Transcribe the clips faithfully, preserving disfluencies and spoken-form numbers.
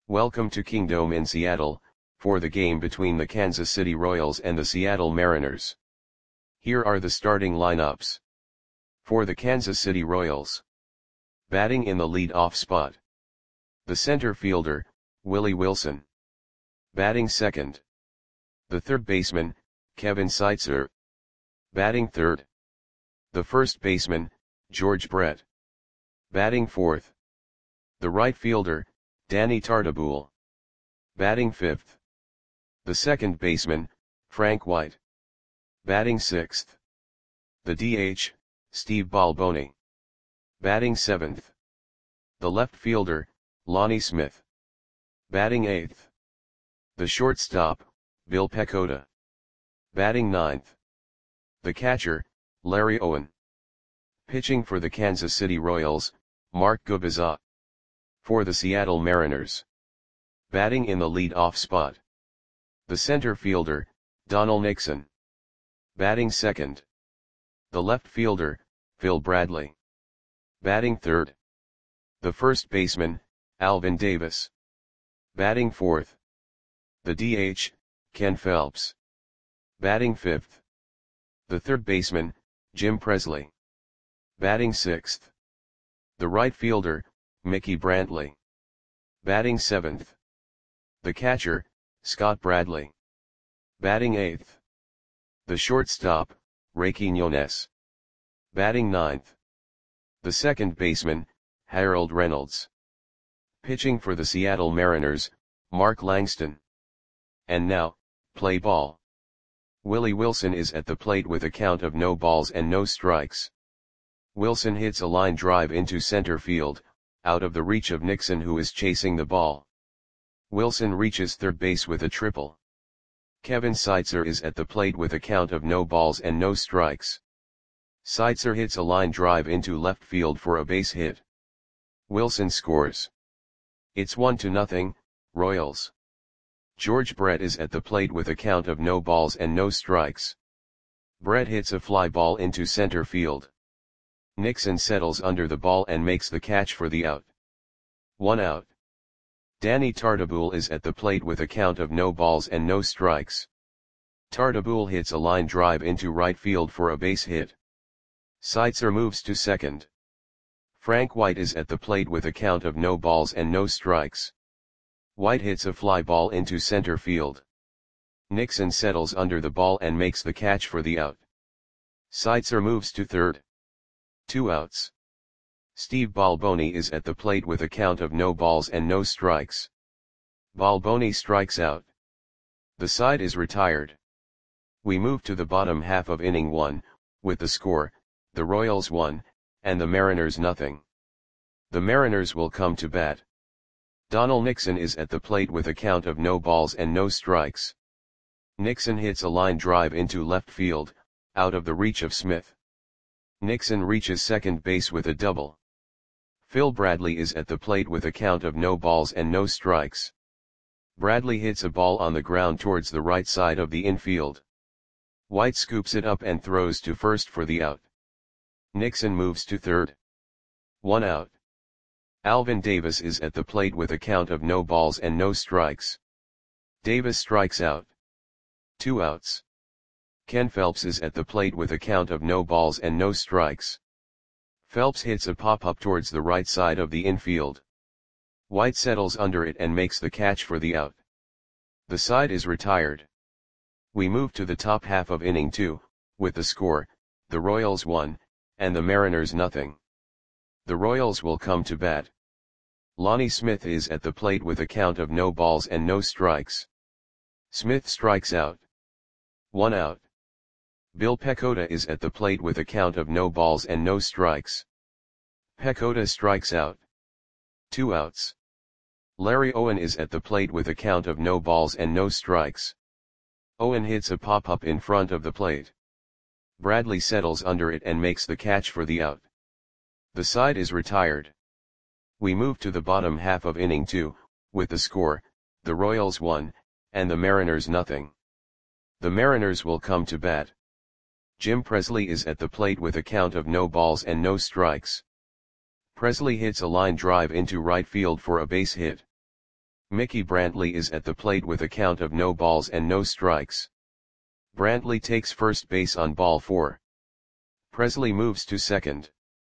Welcome to Kingdome in Seattle, for the game between the Kansas City Royals and the Seattle Mariners. Here are the starting lineups. For the Kansas City Royals. Batting in the lead-off spot. The center fielder, Willie Wilson. Batting second. The third baseman, Kevin Seitzer. Batting third. The first baseman, George Brett. Batting fourth. The right fielder, Danny Tartabull. Batting fifth. The second baseman, Frank White. Batting sixth. The D H, Steve Balboni. Batting seventh. The left fielder, Lonnie Smith. Batting eighth. The shortstop, Bill Pecota. Batting ninth. The catcher, Larry Owen. Pitching for the Kansas City Royals, Mark Gubicza. For the Seattle Mariners. Batting in the lead-off spot. The center fielder, Donald Nixon. Batting second. The left fielder, Phil Bradley. Batting third. The first baseman, Alvin Davis. Batting fourth. The D H, Ken Phelps. Batting fifth. The third baseman, Jim Presley. Batting sixth. The right fielder, Mickey Brantley. Batting seventh. The catcher, Scott Bradley. Batting eighth. The shortstop, Ray Quinones. Batting ninth. The second baseman, Harold Reynolds. Pitching for the Seattle Mariners, Mark Langston. And now, play ball. Willie Wilson is at the plate with a count of no balls and no strikes. Wilson hits a line drive into center field, out of the reach of Nixon, who is chasing the ball. Wilson reaches third base with a triple. Kevin Seitzer is at the plate with a count of no balls and no strikes. Seitzer hits a line drive into left field for a base hit. Wilson scores. It's one to nothing, Royals. George Brett is at the plate with a count of no balls and no strikes. Brett hits a fly ball into center field. Nixon settles under the ball and makes the catch for the out. One out. Danny Tartabull is at the plate with a count of no balls and no strikes. Tartabull hits a line drive into right field for a base hit. Seitzer moves to second. Frank White is at the plate with a count of no balls and no strikes. White hits a fly ball into center field. Nixon settles under the ball and makes the catch for the out. Seitzer moves to third. Two outs. Steve Balboni is at the plate with a count of no balls and no strikes. Balboni strikes out. The side is retired. We move to the bottom half of inning one, with the score, the Royals one, and the Mariners nothing. The Mariners will come to bat. Donald Nixon is at the plate with a count of no balls and no strikes. Nixon hits a line drive into left field, out of the reach of Smith. Nixon reaches second base with a double. Phil Bradley is at the plate with a count of no balls and no strikes. Bradley hits a ball on the ground towards the right side of the infield. White scoops it up and throws to first for the out. Nixon moves to third. One out. Alvin Davis is at the plate with a count of no balls and no strikes. Davis strikes out. Two outs. Ken Phelps is at the plate with a count of no balls and no strikes. Phelps hits a pop-up towards the right side of the infield. White settles under it and makes the catch for the out. The side is retired. We move to the top half of inning two, with the score, the Royals one, and the Mariners nothing. The Royals will come to bat. Lonnie Smith is at the plate with a count of no balls and no strikes. Smith strikes out. One out. Bill Pecota is at the plate with a count of no balls and no strikes. Pecota strikes out. Two outs. Larry Owen is at the plate with a count of no balls and no strikes. Owen hits a pop-up in front of the plate. Bradley settles under it and makes the catch for the out. The side is retired. We move to the bottom half of inning two, with the score, the Royals one, and the Mariners nothing. The Mariners will come to bat. Jim Presley is at the plate with a count of no balls and no strikes. Presley hits a line drive into right field for a base hit. Mickey Brantley is at the plate with a count of no balls and no strikes. Brantley takes first base on ball four. Presley moves to second.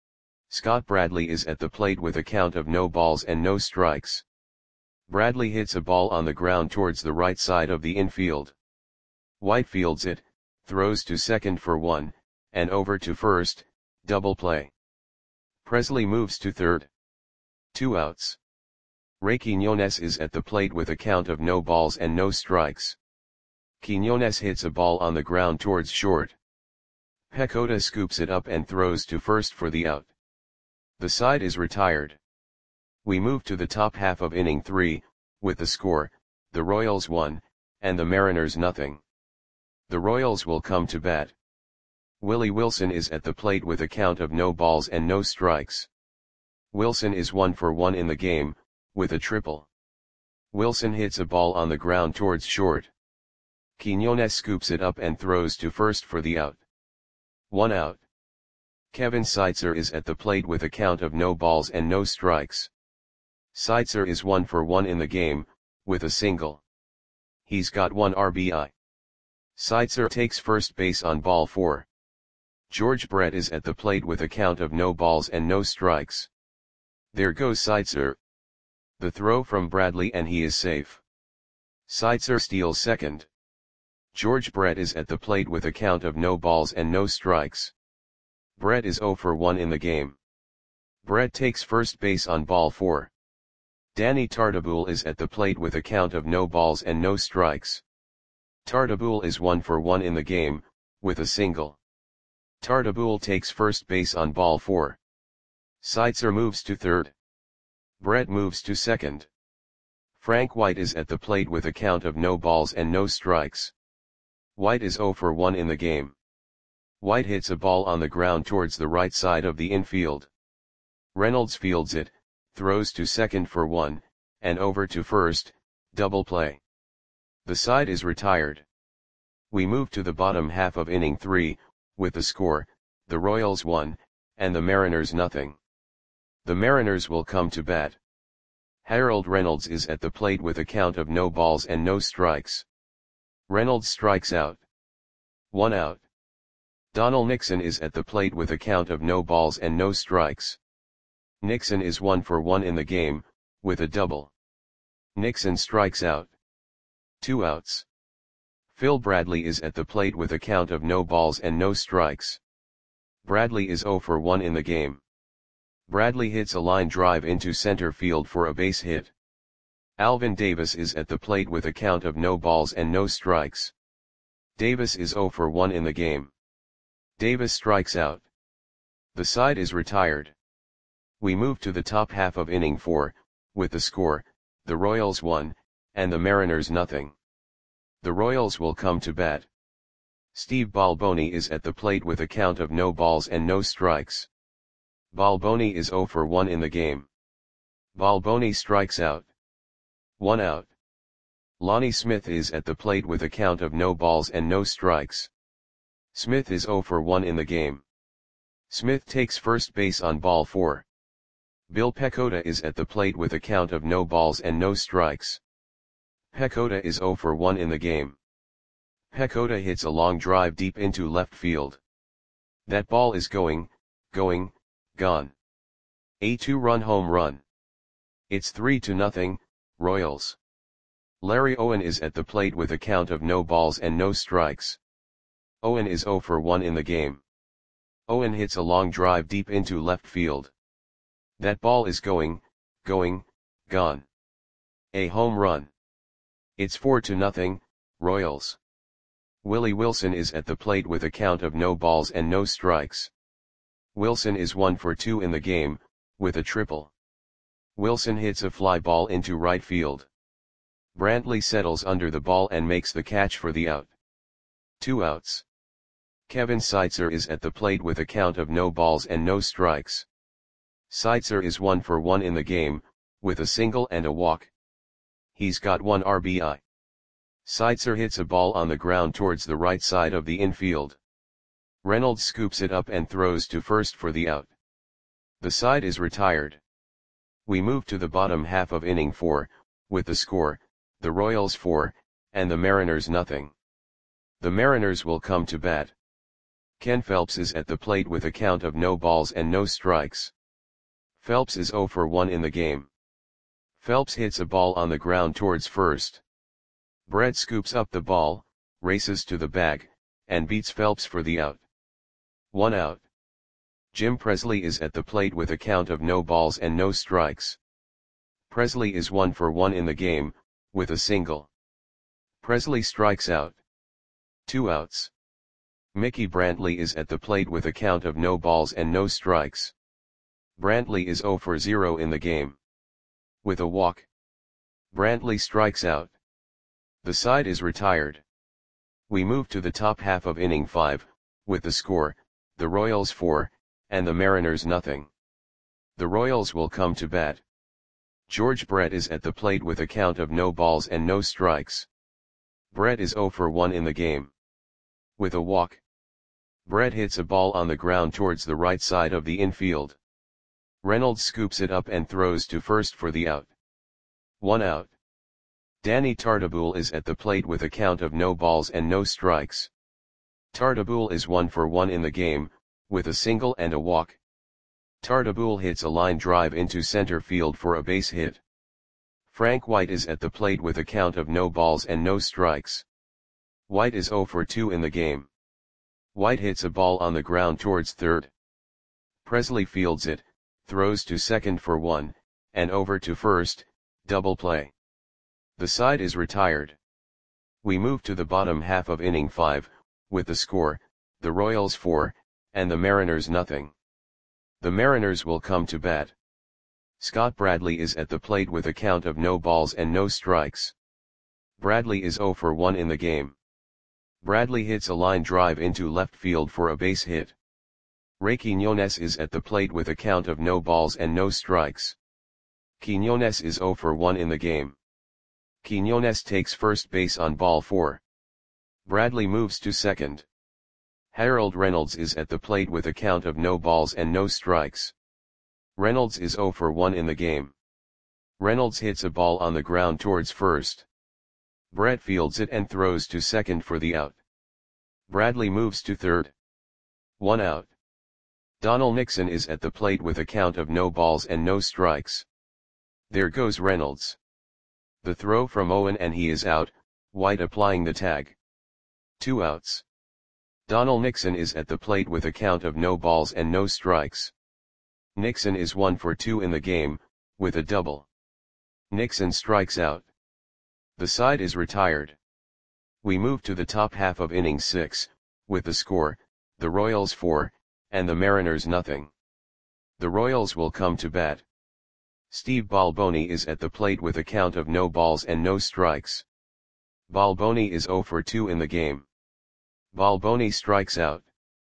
Scott Bradley is at the plate with a count of no balls and no strikes. Bradley hits a ball on the ground towards the right side of the infield. White fields it, throws to second for one, and over to first, double play. Presley moves to third. Two outs. Ray Quiñones is at the plate with a count of no balls and no strikes. Quiñones hits a ball on the ground towards short. Pecota scoops it up and throws to first for the out. The side is retired. We move to the top half of inning three, with the score, the Royals one, and the Mariners nothing. The Royals will come to bat. Willie Wilson is at the plate with a count of no balls and no strikes. Wilson is one for one in the game, with a triple. Wilson hits a ball on the ground towards short. Quiñones scoops it up and throws to first for the out. One out. Kevin Seitzer is at the plate with a count of no balls and no strikes. Seitzer is one for one in the game, with a single. He's got one R B I. Seitzer takes first base on ball four. George Brett is at the plate with a count of no balls and no strikes. There goes Seitzer. The throw from Bradley and he is safe. Seitzer steals second. George Brett is at the plate with a count of no balls and no strikes. Brett is zero for one in the game. Brett takes first base on ball four. Danny Tartabull is at the plate with a count of no balls and no strikes. Tartabull is one for one in the game, with a single. Tartabull takes first base on ball four. Seitzer moves to third. Brett moves to second. Frank White is at the plate with a count of no balls and no strikes. White is zero for one in the game. White hits a ball on the ground towards the right side of the infield. Reynolds fields it, throws to second for one, and over to first, double play. The side is retired. We move to the bottom half of inning three, with the score, the Royals one, and the Mariners nothing. The Mariners will come to bat. Harold Reynolds is at the plate with a count of no balls and no strikes. Reynolds strikes out. One out. Donald Nixon is at the plate with a count of no balls and no strikes. Nixon is one for one in the game, with a double. Nixon strikes out. Two outs. Phil Bradley is at the plate with a count of no balls and no strikes. Bradley is zero for one in the game. Bradley hits a line drive into center field for a base hit. Alvin Davis is at the plate with a count of no balls and no strikes. Davis is zero for one in the game. Davis strikes out. The side is retired. We move to the top half of inning four, with the score, the Royals one, and the Mariners nothing. The Royals will come to bat. Steve Balboni is at the plate with a count of no balls and no strikes. Balboni is zero for one in the game. Balboni strikes out. One out. Lonnie Smith is at the plate with a count of no balls and no strikes. Smith is zero for one in the game. Smith takes first base on ball four. Bill Pecota is at the plate with a count of no balls and no strikes. Pecota is zero for one in the game. Pecota hits a long drive deep into left field. That ball is going, going, gone. A two-run home run. It's three to nothing, Royals. Larry Owen is at the plate with a count of no balls and no strikes. Owen is zero for one in the game. Owen hits a long drive deep into left field. That ball is going, going, gone. A home run. It's four to nothing, Royals. Willie Wilson is at the plate with a count of no balls and no strikes. Wilson is one for two in the game, with a triple. Wilson hits a fly ball into right field. Brantley settles under the ball and makes the catch for the out. Two outs. Kevin Seitzer is at the plate with a count of no balls and no strikes. Seitzer is one for one in the game, with a single and a walk. He's got one R B I. Seitzer hits a ball on the ground towards the right side of the infield. Reynolds scoops it up and throws to first for the out. The side is retired. We move to the bottom half of inning four, with the score, the Royals four, and the Mariners nothing. The Mariners will come to bat. Ken Phelps is at the plate with a count of no balls and no strikes. Phelps is zero for one in the game. Phelps hits a ball on the ground towards first. Brett scoops up the ball, races to the bag, and beats Phelps for the out. One out. Jim Presley is at the plate with a count of no balls and no strikes. Presley is one for one in the game, with a single. Presley strikes out. Two outs. Mickey Brantley is at the plate with a count of no balls and no strikes. Brantley is zero for zero in the game. With a walk. Brantley strikes out. The side is retired. We move to the top half of inning five, with the score, the Royals four, and the Mariners nothing. The Royals will come to bat. George Brett is at the plate with a count of no balls and no strikes. Brett is zero for one in the game. With a walk. Brett hits a ball on the ground towards the right side of the infield. Reynolds scoops it up and throws to first for the out. One out. Danny Tartabull is at the plate with a count of no balls and no strikes. Tartabull is one for one in the game, with a single and a walk. Tartabull hits a line drive into center field for a base hit. Frank White is at the plate with a count of no balls and no strikes. White is zero for two in the game. White hits a ball on the ground towards third. Presley fields it, throws to second for one, and over to first, double play. The side is retired. We move to the bottom half of inning five, with the score, the Royals four, and the Mariners nothing. The Mariners will come to bat. Scott Bradley is at the plate with a count of no balls and no strikes. Bradley is zero for one in the game. Bradley hits a line drive into left field for a base hit. Ray Quiñones is at the plate with a count of no balls and no strikes. Quiñones is zero for one in the game. Quiñones takes first base on ball four. Bradley moves to second. Harold Reynolds is at the plate with a count of no balls and no strikes. Reynolds is zero for one in the game. Reynolds hits a ball on the ground towards first. Brett fields it and throws to second for the out. Bradley moves to third. One out. Donald Nixon is at the plate with a count of no balls and no strikes. There goes Reynolds. The throw from Owen and he is out, White applying the tag. Two outs. Donald Nixon is at the plate with a count of no balls and no strikes. Nixon is one for two in the game, with a double. Nixon strikes out. The side is retired. We move to the top half of inning six, with the score, the Royals four, and the Mariners nothing. The Royals will come to bat. Steve Balboni is at the plate with a count of no balls and no strikes. Balboni is zero for two in the game. Balboni strikes out.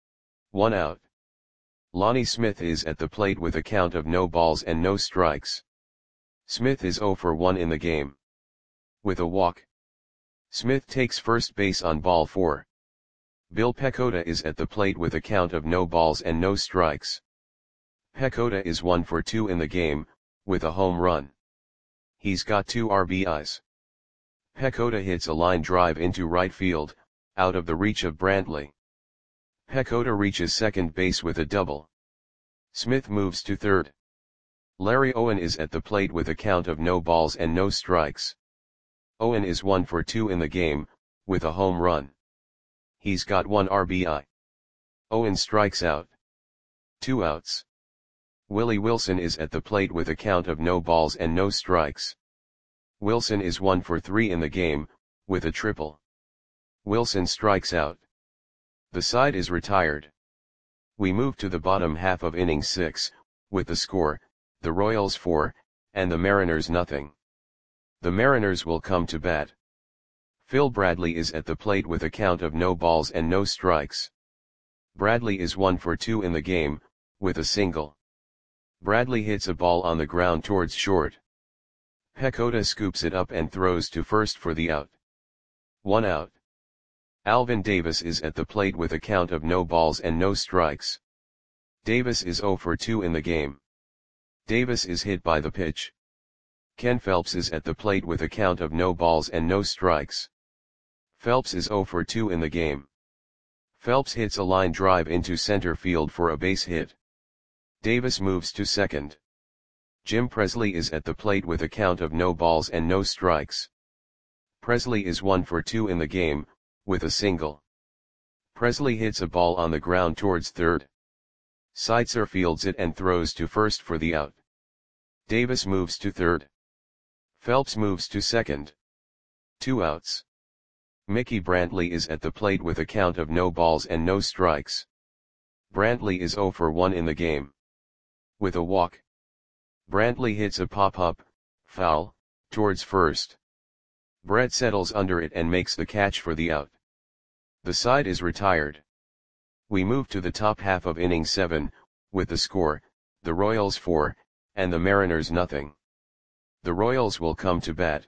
One out. Lonnie Smith is at the plate with a count of no balls and no strikes. Smith is zero for one in the game. With a walk. Smith takes first base on ball four. Bill Pecota is at the plate with a count of no balls and no strikes. Pecota is one for two in the game, with a home run. He's got two R B Is. Pecota hits a line drive into right field, out of the reach of Brantley. Pecota reaches second base with a double. Smith moves to third. Larry Owen is at the plate with a count of no balls and no strikes. Owen is one for two in the game, with a home run. He's got one R B I. Owen strikes out. Two outs. Willie Wilson is at the plate with a count of no balls and no strikes. Wilson is one for three in the game, with a triple. Wilson strikes out. The side is retired. We move to the bottom half of inning six, with the score, the Royals four, and the Mariners nothing. The Mariners will come to bat. Phil Bradley is at the plate with a count of no balls and no strikes. Bradley is one for two in the game, with a single. Bradley hits a ball on the ground towards short. Pecota scoops it up and throws to first for the out. One out. Alvin Davis is at the plate with a count of no balls and no strikes. Davis is zero for two in the game. Davis is hit by the pitch. Ken Phelps is at the plate with a count of no balls and no strikes. Phelps is zero for two in the game. Phelps hits a line drive into center field for a base hit. Davis moves to second. Jim Presley is at the plate with a count of no balls and no strikes. Presley is one for two in the game, with a single. Presley hits a ball on the ground towards third. Seitzer fields it and throws to first for the out. Davis moves to third. Phelps moves to second. Two outs. Mickey Brantley is at the plate with a count of no balls and no strikes. Brantley is zero for one in the game. With a walk. Brantley hits a pop-up, foul, towards first. Brett settles under it and makes the catch for the out. The side is retired. We move to the top half of inning seven, with the score, the Royals four, and the Mariners nothing. The Royals will come to bat.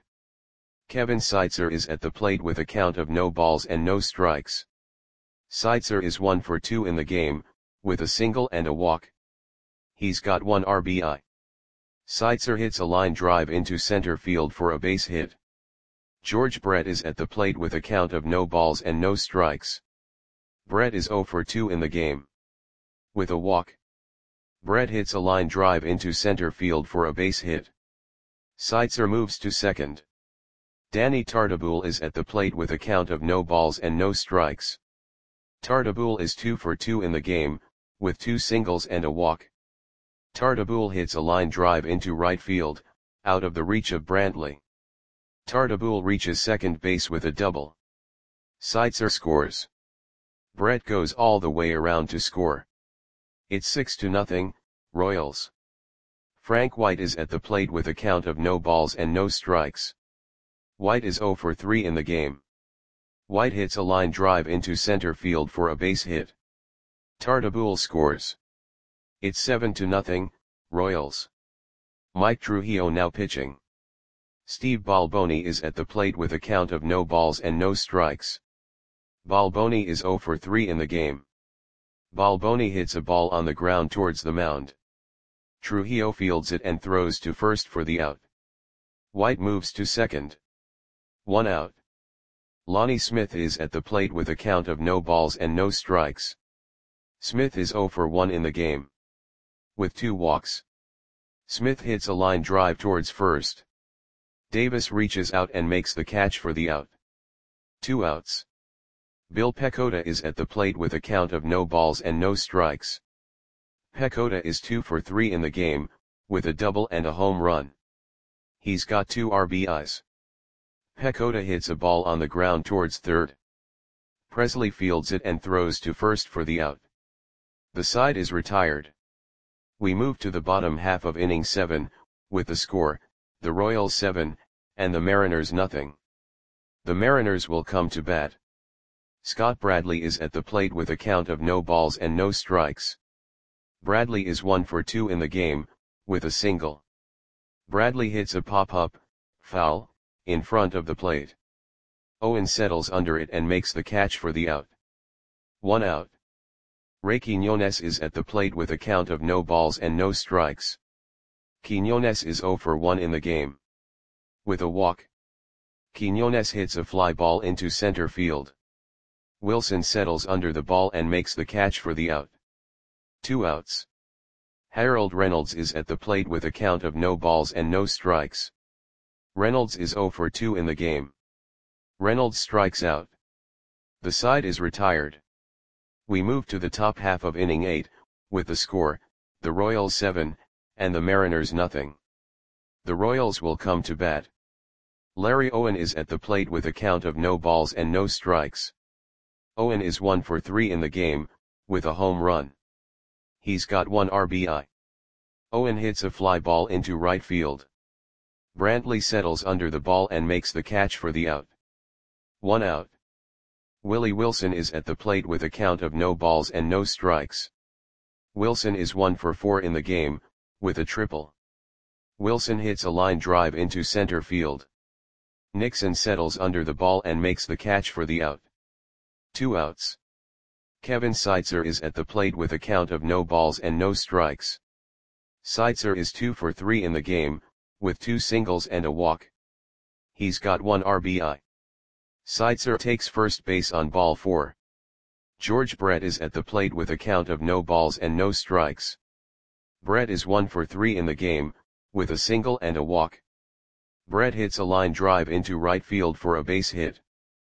Kevin Seitzer is at the plate with a count of no balls and no strikes. Seitzer is one for two in the game, with a single and a walk. He's got one R B I. Seitzer hits a line drive into center field for a base hit. George Brett is at the plate with a count of no balls and no strikes. Brett is zero for two in the game. With a walk. Brett hits a line drive into center field for a base hit. Seitzer moves to second. Danny Tartabull is at the plate with a count of no balls and no strikes. Tartabull is two for two in the game, with two singles and a walk. Tartabull hits a line drive into right field, out of the reach of Brantley. Tartabull reaches second base with a double. Seitzer scores. Brett goes all the way around to score. It's six to nothing, Royals. Frank White is at the plate with a count of no balls and no strikes. White is zero for three in the game. White hits a line drive into center field for a base hit. Tartabull scores. It's seven to nothing, Royals. Mike Trujillo now pitching. Steve Balboni is at the plate with a count of no balls and no strikes. Balboni is zero for three in the game. Balboni hits a ball on the ground towards the mound. Trujillo fields it and throws to first for the out. White moves to second. One out. Lonnie Smith is at the plate with a count of no balls and no strikes. Smith is zero for one in the game. With two walks. Smith hits a line drive towards first. Davis reaches out and makes the catch for the out. Two outs. Bill Pecota is at the plate with a count of no balls and no strikes. Pecota is two for three in the game, with a double and a home run. He's got two R B Is. Pecota hits a ball on the ground towards third. Presley fields it and throws to first for the out. The side is retired. We move to the bottom half of inning seven, with the score, the Royals seven, and the Mariners nothing. The Mariners will come to bat. Scott Bradley is at the plate with a count of no balls and no strikes. Bradley is one for two in the game, with a single. Bradley hits a pop-up, foul, in front of the plate. Owen settles under it and makes the catch for the out. One out. Ray Quiñones is at the plate with a count of no balls and no strikes. Quiñones is zero for one in the game. With a walk. Quiñones hits a fly ball into center field. Wilson settles under the ball and makes the catch for the out. Two outs. Harold Reynolds is at the plate with a count of no balls and no strikes. Reynolds is zero for two in the game. Reynolds strikes out. The side is retired. We move to the top half of inning eight, with the score, the Royals seven, and the Mariners nothing. The Royals will come to bat. Larry Owen is at the plate with a count of no balls and no strikes. Owen is one for three in the game, with a home run. He's got one R B I. Owen hits a fly ball into right field. Brantley settles under the ball and makes the catch for the out. One out. Willie Wilson is at the plate with a count of no balls and no strikes. Wilson is one for four in the game, with a triple. Wilson hits a line drive into center field. Nixon settles under the ball and makes the catch for the out. Two outs. Kevin Seitzer is at the plate with a count of no balls and no strikes. Seitzer is two for three in the game, with two singles and a walk. He's got one R B I. Seitzer takes first base on ball four. George Brett is at the plate with a count of no balls and no strikes. Brett is one for three in the game, with a single and a walk. Brett hits a line drive into right field for a base hit.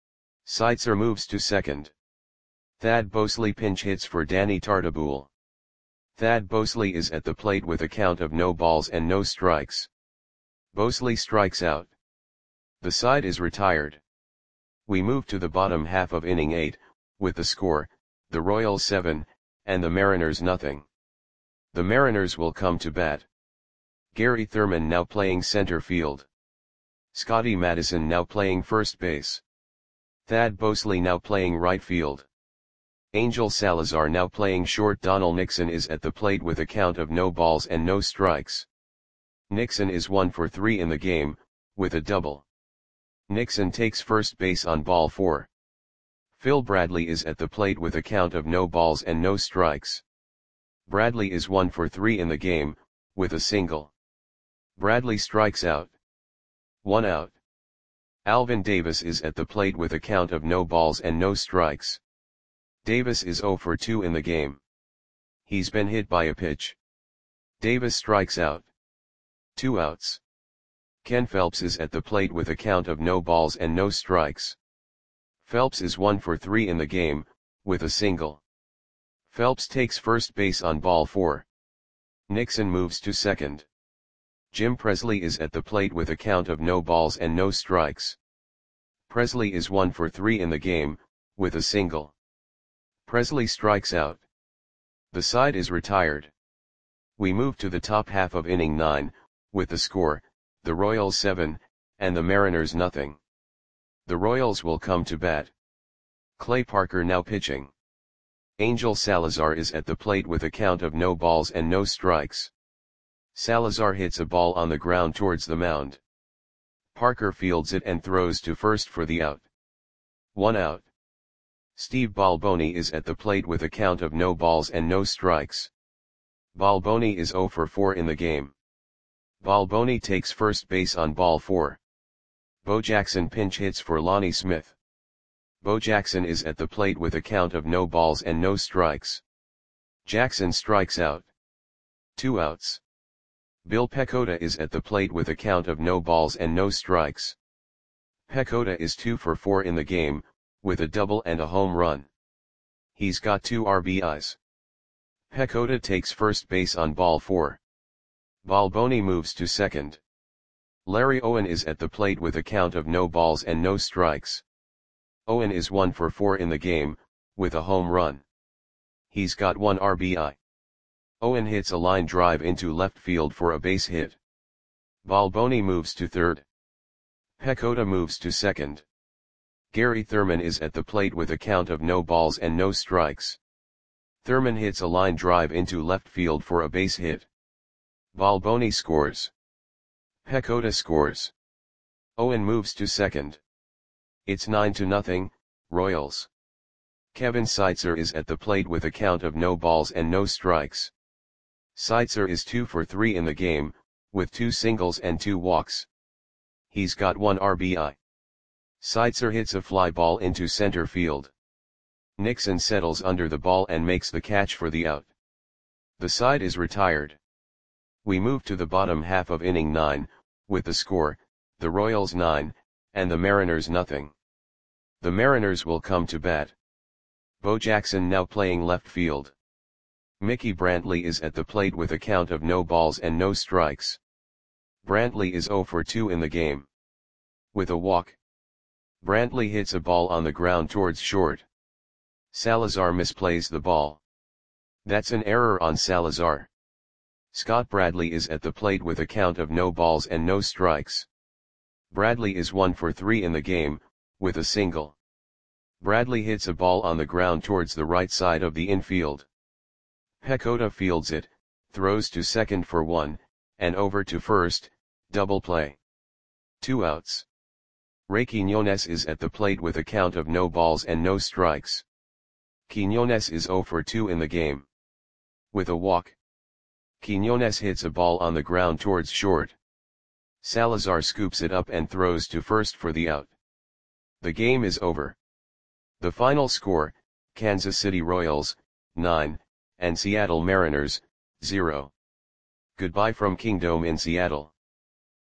Seitzer moves to second. Thad Bosley pinch hits for Danny Tartabull. Thad Bosley is at the plate with a count of no balls and no strikes. Bosley strikes out. The side is retired. We move to the bottom half of inning eight, with the score, the Royals seven, and the Mariners nothing. The Mariners will come to bat. Gary Thurman now playing center field. Scotty Madison now playing first base. Thad Bosley now playing right field. Angel Salazar now playing short. Donald Nixon is at the plate with a count of no balls and no strikes. Nixon is one for three in the game, with a double. Nixon takes first base on ball four. Phil Bradley is at the plate with a count of no balls and no strikes. Bradley is one for three in the game, with a single. Bradley strikes out. One out. Alvin Davis is at the plate with a count of no balls and no strikes. Davis is zero for two in the game. He's been hit by a pitch. Davis strikes out. Two outs. Ken Phelps is at the plate with a count of no balls and no strikes. Phelps is one for three in the game, with a single. Phelps takes first base on ball four. Nixon moves to second. Jim Presley is at the plate with a count of no balls and no strikes. Presley is one for three in the game, with a single. Presley strikes out. The side is retired. We move to the top half of inning nine, with the score, the Royals seven, and the Mariners nothing. The Royals will come to bat. Clay Parker now pitching. Angel Salazar is at the plate with a count of no balls and no strikes. Salazar hits a ball on the ground towards the mound. Parker fields it and throws to first for the out. One out. Steve Balboni is at the plate with a count of no balls and no strikes. Balboni is zero for four in the game. Balboni takes first base on ball four. Bo Jackson pinch hits for Lonnie Smith. Bo Jackson is at the plate with a count of no balls and no strikes. Jackson strikes out. Two outs. Bill Pecota is at the plate with a count of no balls and no strikes. Pecota is two for four in the game, with a double and a home run. He's got two R B Is. Pecota takes first base on ball four. Balboni moves to second. Larry Owen is at the plate with a count of no balls and no strikes. Owen is one for four in the game, with a home run. He's got one R B I. Owen hits a line drive into left field for a base hit. Balboni moves to third. Pecota moves to second. Gary Thurman is at the plate with a count of no balls and no strikes. Thurman hits a line drive into left field for a base hit. Balboni scores. Pecota scores. Owen moves to second. It's nine to nothing, Royals. Kevin Seitzer is at the plate with a count of no balls and no strikes. Seitzer is two for three in the game, with two singles and two walks. He's got one R B I. Seitzer hits a fly ball into center field. Nixon settles under the ball and makes the catch for the out. The side is retired. We move to the bottom half of inning nine, with the score, the Royals nine, and the Mariners nothing. The Mariners will come to bat. Bo Jackson now playing left field. Mickey Brantley is at the plate with a count of no balls and no strikes. Brantley is zero for two in the game. With a walk. Brantley hits a ball on the ground towards short. Salazar misplays the ball. That's an error on Salazar. Scott Bradley is at the plate with a count of no balls and no strikes. Bradley is one for three in the game, with a single. Bradley hits a ball on the ground towards the right side of the infield. Pecota fields it, throws to second for one, and over to first, double play. Two outs. Ray Quinones is at the plate with a count of no balls and no strikes. Quinones is zero for two in the game. With a walk. Quinones hits a ball on the ground towards short. Salazar scoops it up and throws to first for the out. The game is over. The final score, Kansas City Royals, nine, and Seattle Mariners, zero. Goodbye from Kingdome in Seattle.